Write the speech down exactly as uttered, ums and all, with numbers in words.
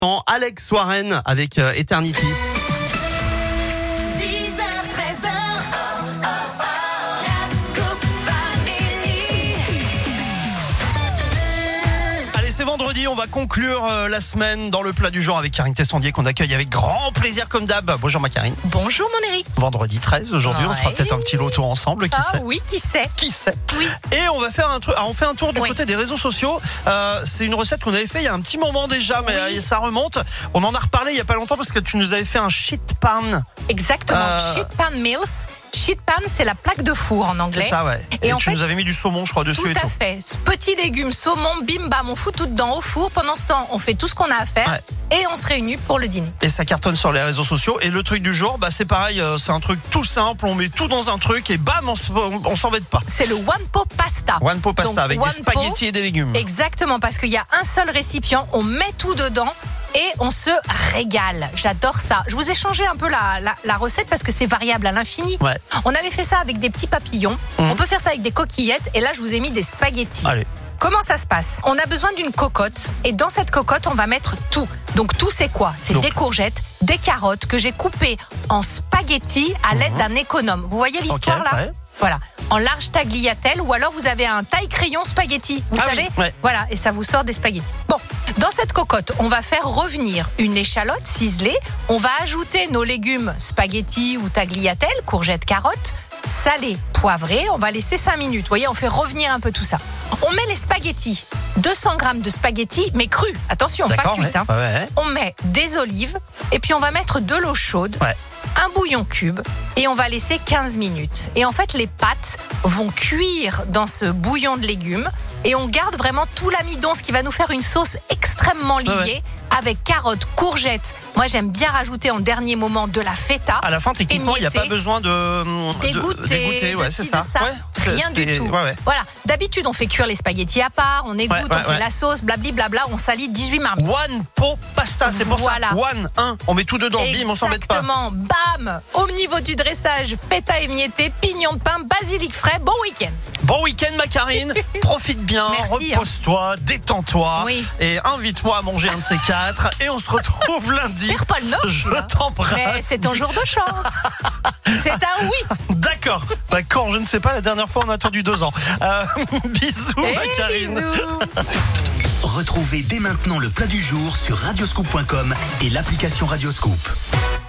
Alex Warren avec euh, Eternity. C'est vendredi, on va conclure euh, la semaine dans le plat du jour avec Karine Tessandier qu'on accueille avec grand plaisir comme d'hab. Bonjour ma Karine. Bonjour mon Eric. Vendredi treize aujourd'hui, ouais. On sera peut-être un petit loto ensemble, qui ah, sait. Oui, qui sait. Qui sait. Oui. Et on va faire un truc, on fait un tour du oui. côté des réseaux sociaux. Euh, c'est une recette qu'on avait fait il y a un petit moment déjà, mais oui. euh, ça remonte. On en a reparlé il y a pas longtemps parce que tu nous avais fait un shit pan. Exactement, euh... shit pan meals. Sheet pan, c'est la plaque de four en anglais. C'est ça, ouais. Et, et en tu fait, nous avais mis du saumon, je crois, dessus. Tout et à tout. fait. Petit légume, saumon, bim bam, on fout tout dedans au four. Pendant ce temps, on fait tout ce qu'on a à faire ouais. et on se réunit pour le dîner. Et ça cartonne sur les réseaux sociaux. Et le truc du jour, bah c'est pareil, c'est un truc tout simple. On met tout dans un truc et bam, on, on s'embête pas. C'est le one pot pasta. One pot pasta. Donc, avec des spaghettis pot, et des légumes. Exactement, parce qu'il y a un seul récipient, on met tout dedans. Et on se régale. J'adore ça. Je vous ai changé un peu la, la, la recette parce que c'est variable à l'infini. Ouais. On avait fait ça avec des petits papillons. Mmh. On peut faire ça avec des coquillettes. Et là, je vous ai mis des spaghettis. Allez. Comment ça se passe ? On a besoin d'une cocotte. Et dans cette cocotte, on va mettre tout. Donc tout, c'est quoi ? C'est Donc. des courgettes, des carottes que j'ai coupées en spaghettis à l'aide mmh. d'un économe. Vous voyez l'histoire okay, là ? ouais. Voilà, en large tagliatelle ou alors vous avez un taille-crayon spaghetti, vous ah savez oui, ouais. Voilà, et ça vous sort des spaghettis. Bon, dans cette cocotte, on va faire revenir une échalote ciselée. On va ajouter nos légumes spaghetti ou tagliatelle, courgettes, carottes, salés, poivrés. On va laisser cinq minutes. Vous voyez, on fait revenir un peu tout ça. On met les spaghettis, deux cents grammes de spaghettis, mais crus. Attention, D'accord, pas cuites. Ouais. Hein. Ouais. On met des olives et puis on va mettre de l'eau chaude. Ouais. Un bouillon cube et on va laisser quinze minutes. Et en fait, les pâtes vont cuire dans ce bouillon de légumes et on garde vraiment tout l'amidon, ce qui va nous faire une sauce extrêmement liée ouais. avec carottes, courgettes. Moi, j'aime bien rajouter en dernier moment de la feta. À la fin, techniquement, il n'y a pas besoin de dégoûter, de, dégoûter ouais, de c'est ci, ça. de ça. Ouais, Rien c'est, du tout. Ouais, ouais. Voilà. D'habitude, on fait cuire les spaghettis à part, on égoutte, ouais, ouais, on fait ouais. la sauce, blabli blabla, on salit dix-huit marmites. One pot pasta, c'est pour voilà. ça. One, un, on met tout dedans, Exactement. bim, on s'embête pas. Exactement, bam. Au niveau du dressage, feta émietté, pignon de pain, basilic frais. Bon week-end. Bon week-end, ma Karine. Profite bien, Merci, repose-toi, hein. détends-toi oui. et invite-moi à manger un de ces quatre. Et on se retrouve lundi. Perds pas le nord, Je t'embrasse. Mais c'est ton jour de chance. C'est un oui. D'accord. Bah, quand, je ne sais pas. La dernière fois, on a attendu deux ans. Euh, bisous, et ma Karine. Bisous. Retrouvez dès maintenant le plat du jour sur radioscoop point com et l'application Radioscoop.